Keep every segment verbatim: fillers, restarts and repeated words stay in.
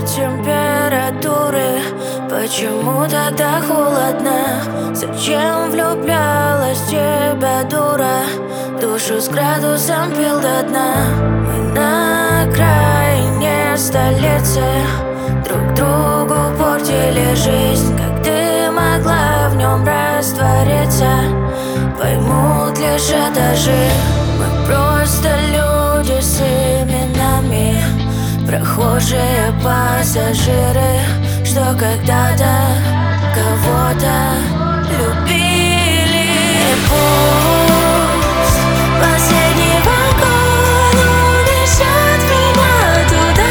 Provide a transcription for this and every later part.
температуры. Почему тогда холодно? Зачем влюблялась в тебя, дура? Душу с градусом пил до дна. Мы на окраине столицы друг другу портили жизнь. Как ты могла в нем раствориться? Поймут лишь этажи. Мы просто люди с именами, прохожие пассажиры, что когда-то кого-то любили. Пусть последний вагон унесет меня туда,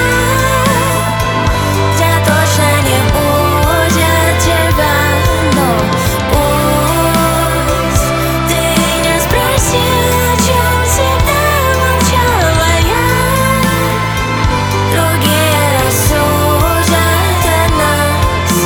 где точно не будет тебя. Но пусть ты не спроси, о чем всегда молчала я. Другие рассудят о нас.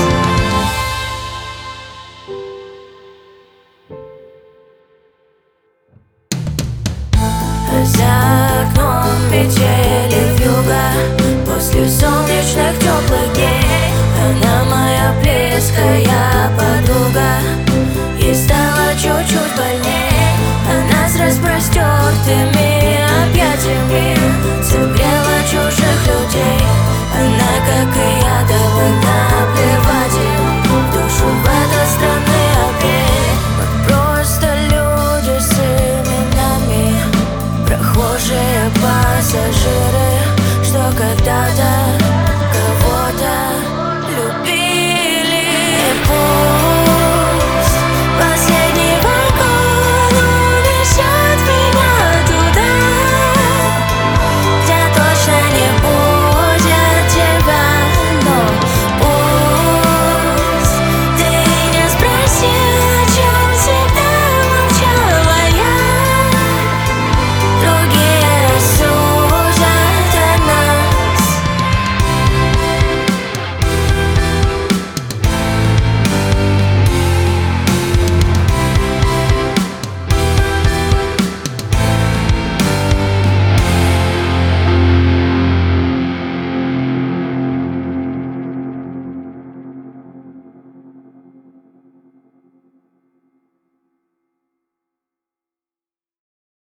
За окном метели вьюга после солнечных теплых дней. Она моя близкая подруга, ей стало чуть-чуть больнее. Она с распростертыми объятиями согрела чужих людей. Она, как и я, дала наплевать им в душу в этой страны обеих. Мы просто люди с именами, прохожие пассажиры, что когда-то